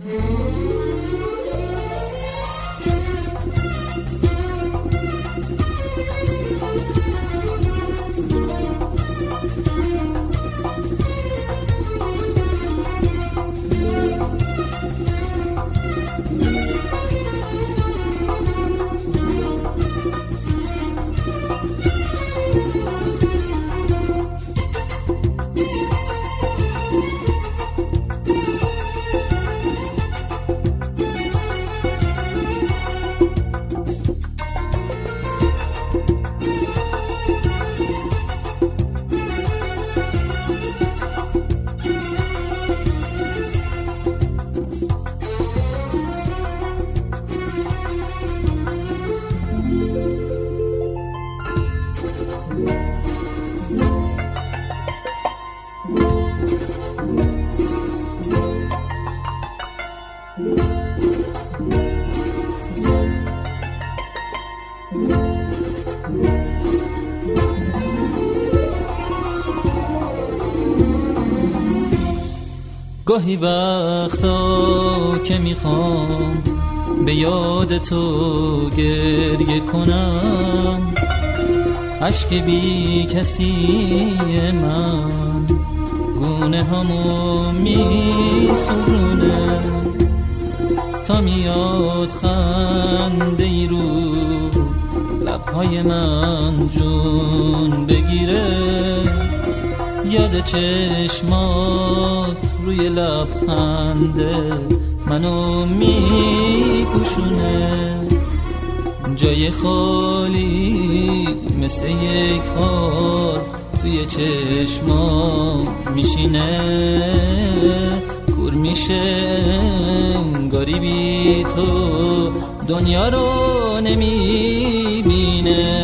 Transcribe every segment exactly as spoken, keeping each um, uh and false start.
گاهی وقتا که میخوام به یاد تو گریه کنم، اشک بی کسی من گونه همو میسوزونه، تا میاد خنده ای رو لبهای من جون بگیره، یاد چشمات روی لبخنده منو میپوشونه، جای خالی مثل یک خار توی چشما میشینه، کور میشه انگاری بی تو دنیا رو نمیبینه.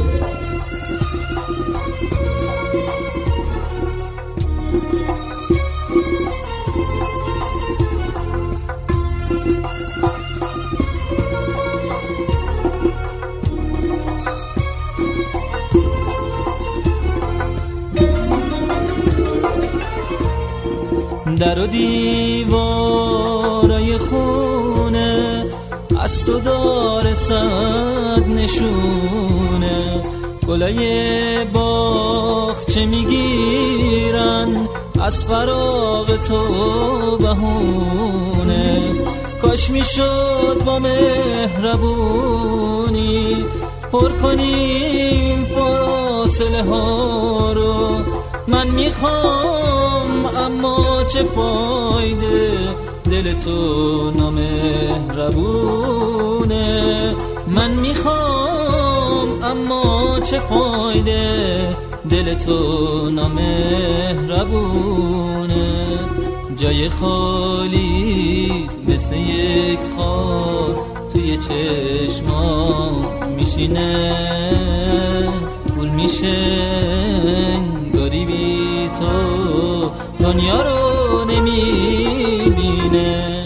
در و دیوارای خونه از تو داره صد نشونه، گلای باغچه میگیرن از فراق تو بهونه، کاش میشد با مهربونی پر کنیم فاصله ها رو، من میخوام اما چه فایده، دل تو نامهربونه، من میخوام اما چه فایده، دل تو نامهربونه، جای خالی مثل یک خار توی چشما میشینه، کور میشه انگاری بی تو دنیا رو نمیبینه.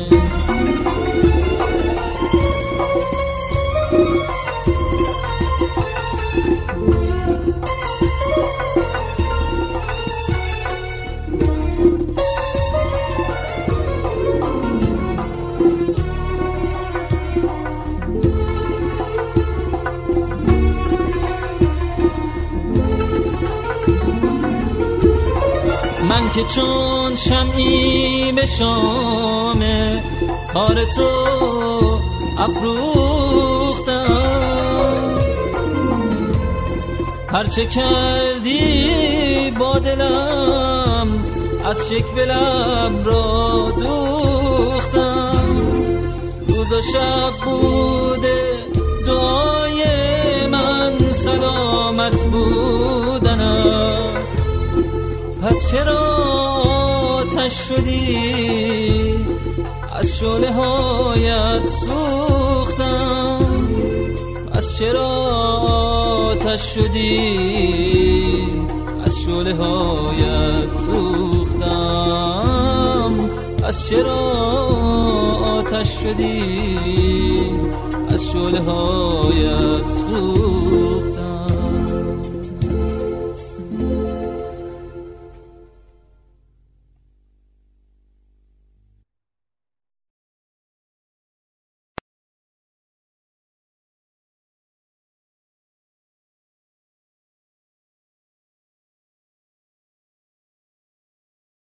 من که چون شمعی به شامه تار تو افروختم، هرچه کردی با دلم از شکوه لب را دوختم، روز و شب بوده دعای من سلامت بودنم، پس چرا آتش شدی از شعله هایت سوختم، پس چرا آتش شدی از شعله هایت سوختم، پس چرا آتش شدی از شعله هایت سوختم.